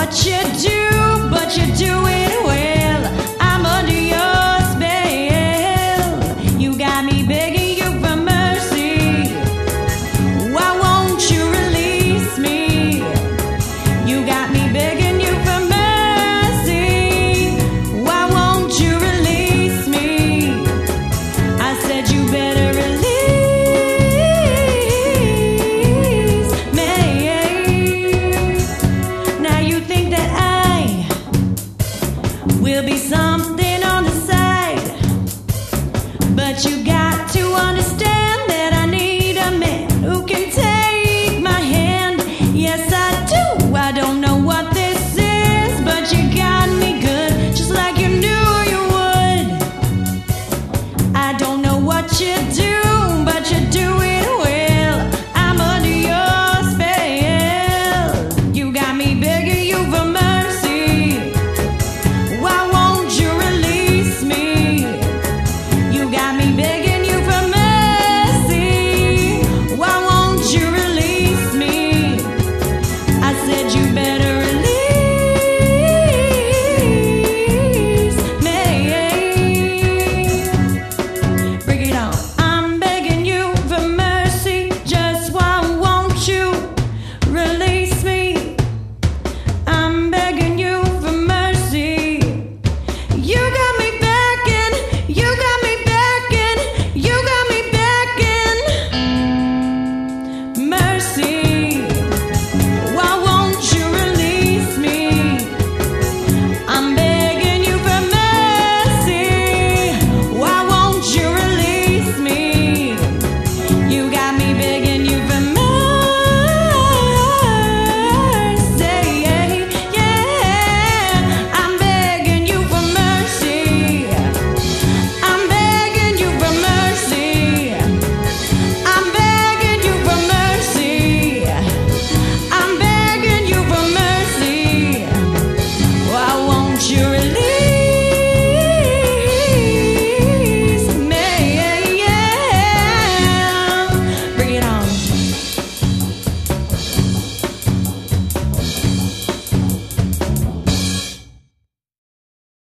what you do, but you do it well. I'm under your spell. You got me begging you for mercy. Why won't you release me? You got me begging you for mercy. Why won't you release me? I said you better release me. Now you think that I will be something on the side, but you got to understand that I need a man who can take my hand. Yes, I do. I don't know what this is, but you got me good, just like you knew you would. I don't know what you do,